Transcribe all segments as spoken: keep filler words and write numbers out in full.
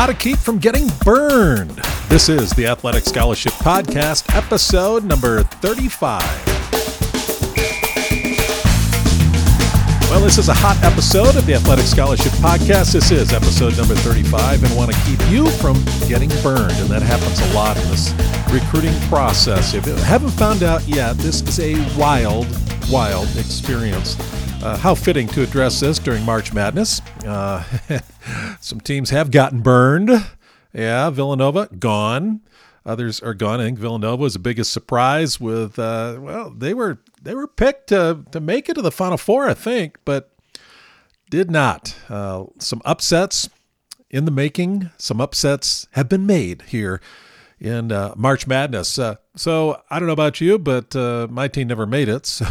how to keep from getting burned. This is the Athletic Scholarship Podcast, episode number thirty-five. Well, this is a hot episode of the Athletic Scholarship Podcast. This is episode number thirty-five, and I want to keep you from getting burned, and that happens a lot in this recruiting process. If you haven't found out yet, this is a wild, wild experience. Uh, how fitting to address this during March Madness. Uh, some teams have gotten burned. Yeah, Villanova, gone. Others are gone. I think Villanova was the biggest surprise with, uh, well, they were they were picked to, to make it to the Final Four, I think, but did not. Uh, some upsets in the making. Some upsets have been made here in uh, March Madness. Uh, so I don't know about you, but uh, my team never made it. So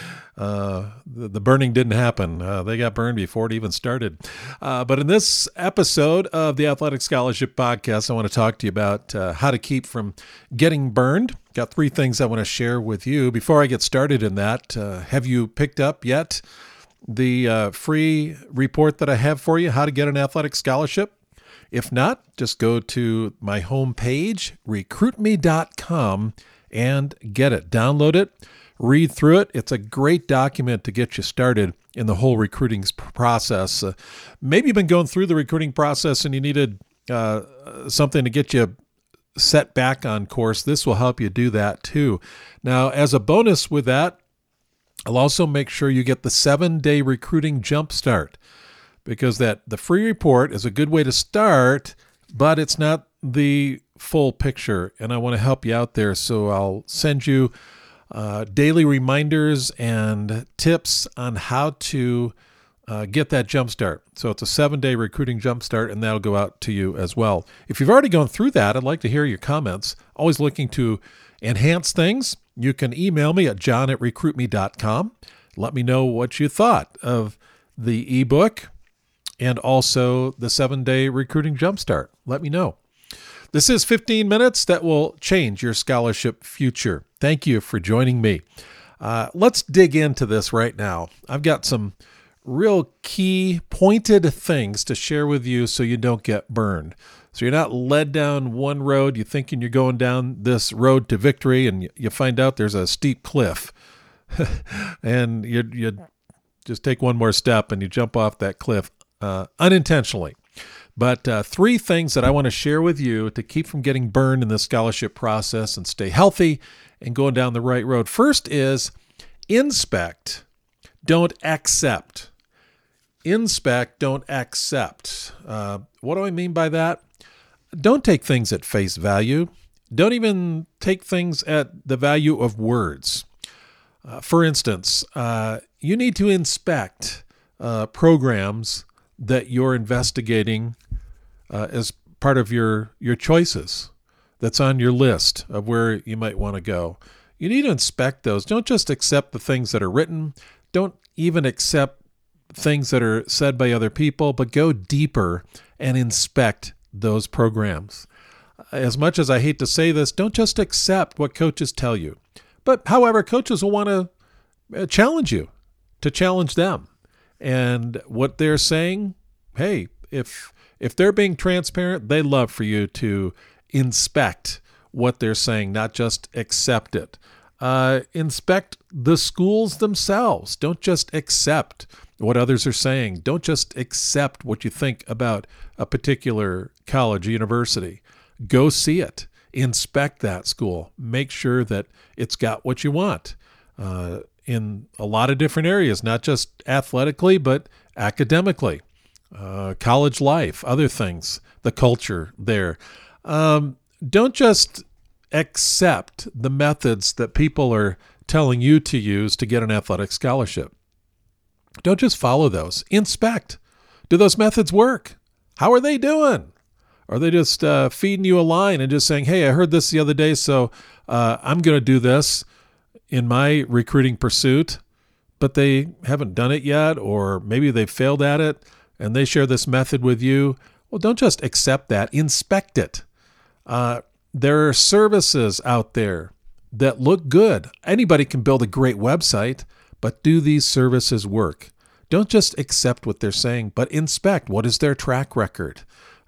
uh, the, the burning didn't happen. Uh, they got burned before it even started. Uh, but in this episode of the Athletic Scholarship Podcast, I want to talk to you about uh, how to keep from getting burned. Got three things I want to share with you. Before I get started in that, uh, have you picked up yet the uh, free report that I have for you, how to get an athletic scholarship? If not, just go to my homepage, recruit me dot com, and get it. Download it, read through it. It's a great document to get you started in the whole recruiting process. Uh, maybe you've been going through the recruiting process and you needed uh, something to get you set back on course. This will help you do that too. Now, as a bonus with that, I'll also make sure you get the seven-day recruiting jumpstart, because that the free report is a good way to start, but it's not the full picture, and I want to help you out there. So I'll send you uh, daily reminders and tips on how to uh, get that jumpstart. So it's a seven-day recruiting jumpstart, and that'll go out to you as well. If you've already gone through that, I'd like to hear your comments. Always looking to enhance things. You can email me at john at recruit me dot com. Let me know what you thought of the ebook and also the seven-day recruiting jumpstart. Let me know. This is fifteen minutes that will change your scholarship future. Thank you for joining me. Uh, let's dig into this right now. I've got some real key pointed things to share with you so you don't get burned. So you're not led down one road, you're thinking you're going down this road to victory, and you find out there's a steep cliff. and you you just take one more step and you jump off that cliff uh, unintentionally. But uh, three things that I want to share with you to keep from getting burned in the scholarship process and stay healthy and going down the right road. First is inspect, don't accept. Inspect, don't accept. Uh, what do I mean by that? Don't take things at face value. Don't even take things at the value of words. Uh, for instance, uh, you need to inspect uh, programs that you're investigating uh, as part of your, your choices that's on your list of where you might want to go. You need to inspect those. Don't just accept the things that are written. Don't even accept things that are said by other people, but go deeper and inspect those programs. As much as I hate to say this, don't just accept what coaches tell you. But however, coaches will want to challenge you, to challenge them. And what they're saying, hey, if if they're being transparent, they love for you to inspect what they're saying, not just accept it. Uh, inspect the schools themselves. Don't just accept what others are saying. Don't just accept what you think about a particular college or university. Go see it. Inspect that school. Make sure that it's got what you want uh, in a lot of different areas, not just athletically, but academically, uh, college life, other things, the culture there. Um, don't just accept the methods that people are telling you to use to get an athletic scholarship. Don't just follow those. Inspect. Do those methods work? How are they doing? Are they just uh, feeding you a line and just saying, hey, I heard this the other day, so uh, I'm going to do this in my recruiting pursuit, but they haven't done it yet, or maybe they failed at it, and they share this method with you? Well, don't just accept that. Inspect it. Uh, there are services out there that look good. Anybody can build a great website, but do these services work? Don't just accept what they're saying, but inspect. What is their track record?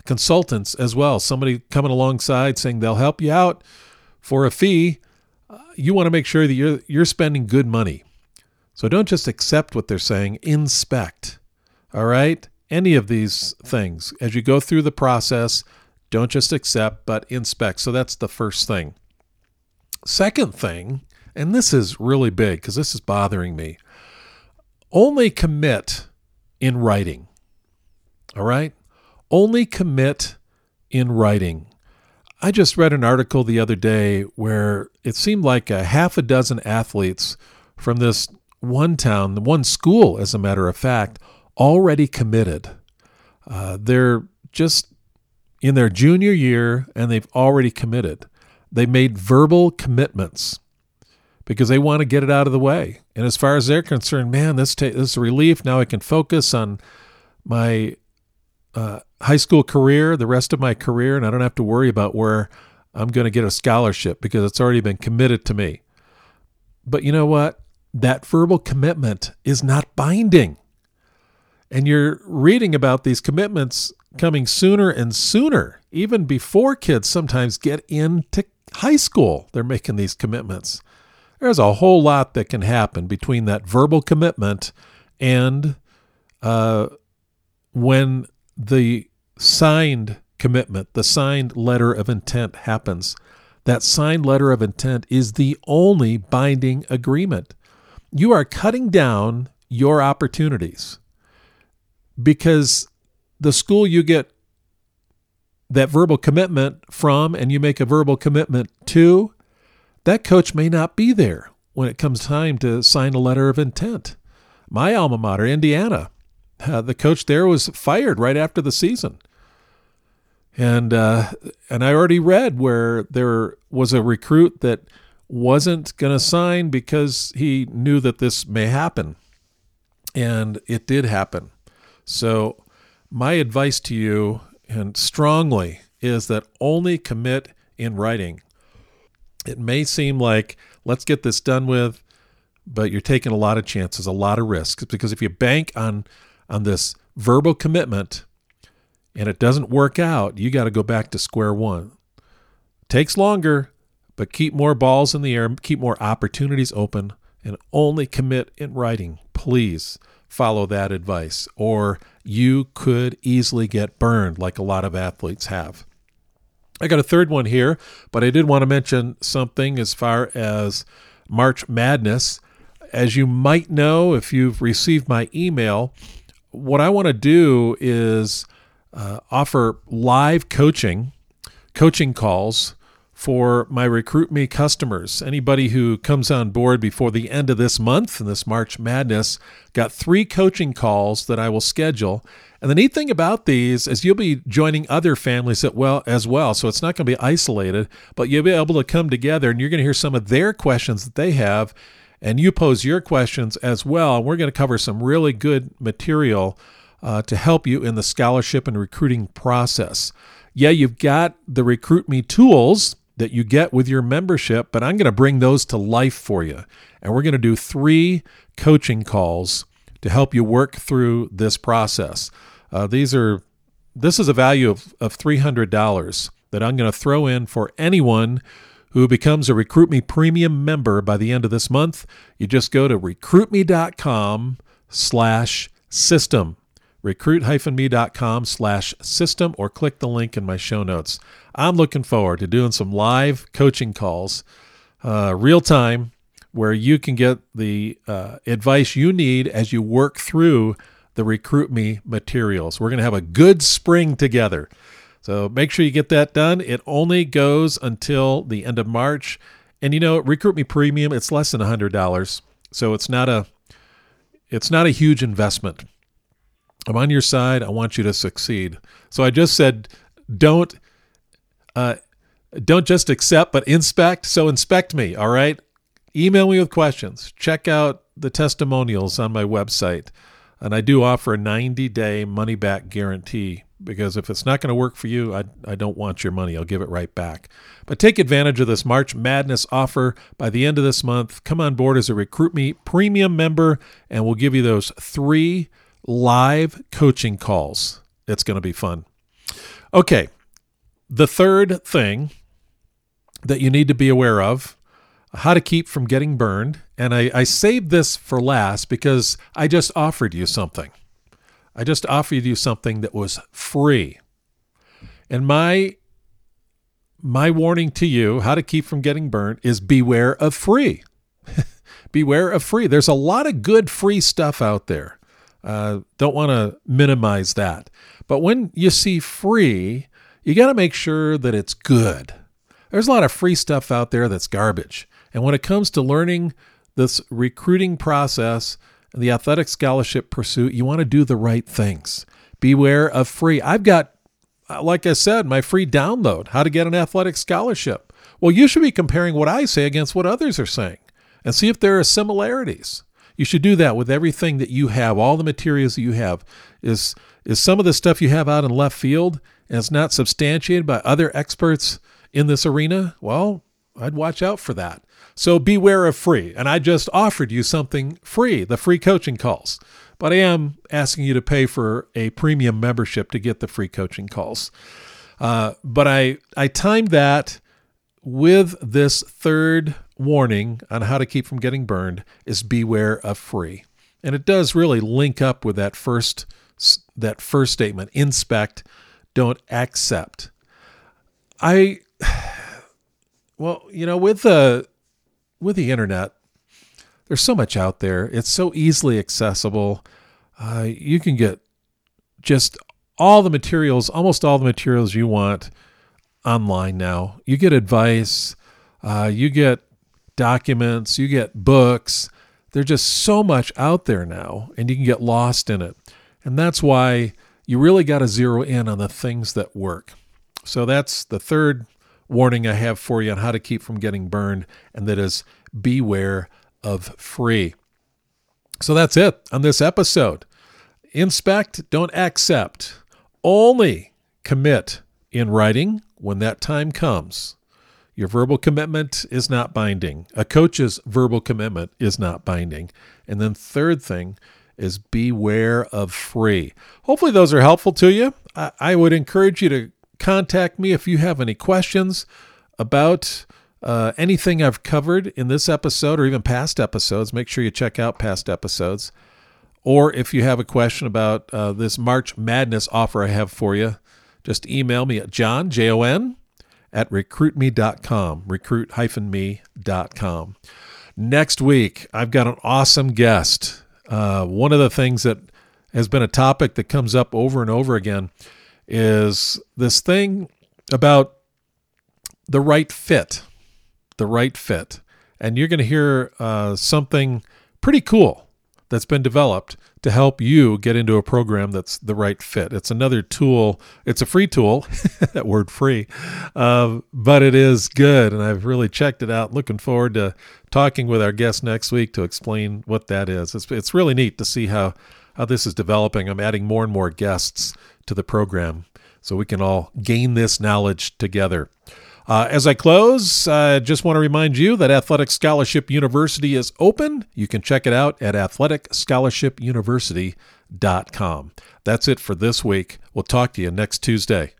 consultants as well. Somebody coming alongside saying they'll help you out for a fee. Uh, you want to make sure that you're you're spending good money. So don't just accept what they're saying. Inspect. All right? Any of these things. As you go through the process, don't just accept, but inspect. So that's the first thing. Second thing, and this is really big because this is bothering me, only commit in writing. All right? Only commit in writing. I just read an article the other day where it seemed like a half a dozen athletes from this one town, one school, as a matter of fact, already committed. Uh, they're just in their junior year, and they've already committed. They made verbal commitments because they want to get it out of the way. And as far as they're concerned, man, this, ta- this is a relief. Now I can focus on my uh, high school career, the rest of my career, and I don't have to worry about where I'm going to get a scholarship because it's already been committed to me. But you know what? That verbal commitment is not binding. And you're reading about these commitments coming sooner and sooner, even before kids sometimes get into high school. They're making these commitments. There's a whole lot that can happen between that verbal commitment and uh, when the signed commitment, the signed letter of intent happens. That signed letter of intent is the only binding agreement. You are cutting down your opportunities because the school you get that verbal commitment from and you make a verbal commitment to, that coach may not be there when it comes time to sign a letter of intent. My alma mater, Indiana, uh, the coach there was fired right after the season. And uh, and I already read where there was a recruit that wasn't going to sign because he knew that this may happen. And it did happen. So my advice to you, and strongly, is that only commit in writing. It may seem like, let's get this done with, but you're taking a lot of chances, a lot of risks. Because if you bank on, on this verbal commitment and it doesn't work out, you got to go back to square one. Takes longer, but keep more balls in the air, keep more opportunities open, and only commit in writing. Please follow that advice, or you could easily get burned like a lot of athletes have. I got a third one here, but I did want to mention something as far as March Madness. As you might know, if you've received my email, what I want to do is uh, offer live coaching, coaching calls for my Recruit Me customers. Anybody who comes on board before the end of this month, in this March Madness, got three coaching calls that I will schedule. And the neat thing about these is you'll be joining other families as well, as well. So it's not going to be isolated, but you'll be able to come together and you're going to hear some of their questions that they have, and you pose your questions as well. And we're going to cover some really good material uh, to help you in the scholarship and recruiting process. Yeah, you've got the Recruit Me tools that you get with your membership, but I'm going to bring those to life for you. And we're going to do three coaching calls to help you work through this process. Uh, these are, this is a value of, of three hundred dollars that I'm going to throw in for anyone who becomes a Recruit Me Premium member by the end of this month. You just go to recruitme.com slash system. recruit-me.com slash system, or click the link in my show notes. I'm looking forward to doing some live coaching calls, uh, real time, where you can get the uh, advice you need as you work through the Recruit Me materials. We're going to have a good spring together. So make sure you get that done. It only goes until the end of March. And you know, Recruit Me Premium, it's less than one hundred dollars. So it's not a it's not a huge investment. I'm on your side. I want you to succeed. So I just said, don't uh, don't just accept, but inspect. So inspect me, all right? Email me with questions. Check out the testimonials on my website. And I do offer a ninety-day money-back guarantee, because if it's not going to work for you, I, I don't want your money. I'll give it right back. But take advantage of this March Madness offer. By the end of this month, come on board as a Recruit Me Premium member, and we'll give you those three live coaching calls. It's going to be fun. Okay, the third thing that you need to be aware of, how to keep from getting burned. And I, I saved this for last because I just offered you something. I just offered you something that was free. And my my warning to you, how to keep from getting burned, is beware of free. Beware of free. There's a lot of good free stuff out there. Uh, don't want to minimize that. But when you see free, you got to make sure that it's good. There's a lot of free stuff out there that's garbage. And when it comes to learning this recruiting process and the athletic scholarship pursuit, you want to do the right things. Beware of free. I've got, like I said, my free download, How to Get an Athletic Scholarship. Well, you should be comparing what I say against what others are saying and see if there are similarities. You should do that with everything that you have, all the materials that you have. Is, is some of the stuff you have out in left field and it's not substantiated by other experts in this arena? Well, I'd watch out for that. So beware of free. And I just offered you something free, the free coaching calls. But I am asking you to pay for a premium membership to get the free coaching calls. Uh, but I, I timed that with this third warning on how to keep from getting burned, is beware of free. And it does really link up with that first, that first statement, inspect, don't accept. I, well, you know, with the, with the internet, there's so much out there. It's so easily accessible. Uh, you can get just all the materials, almost all the materials you want online now. You get advice, uh, you get documents, you get books. There's just so much out there now, and you can get lost in it. And that's why you really got to zero in on the things that work. So that's the third warning I have for you on how to keep from getting burned, and that is beware of free. So that's it on this episode. Inspect, don't accept. Only commit in writing when that time comes. Your verbal commitment is not binding. A coach's verbal commitment is not binding. And then third thing is beware of free. Hopefully those are helpful to you. I, I would encourage you to contact me if you have any questions about uh, anything I've covered in this episode or even past episodes. Make sure you check out past episodes. Or if you have a question about uh, this March Madness offer I have for you, just email me at John, J O N, at recruit me dot com, recruit me dot com. Next week, I've got an awesome guest. Uh, one of the things that has been a topic that comes up over and over again is this thing about the right fit, the right fit. And you're going to hear uh, something pretty cool that's been developed to help you get into a program that's the right fit. It's another tool. It's a free tool, that word free, uh, but it is good. And I've really checked it out. Looking forward to talking with our guest next week to explain what that is. It's, it's really neat to see how, how this is developing. I'm adding more and more guests to the program so we can all gain this knowledge together. Uh, as I close, I uh, just want to remind you that Athletic Scholarship University is open. You can check it out at athletic scholarship university dot com. That's it for this week. We'll talk to you next Tuesday.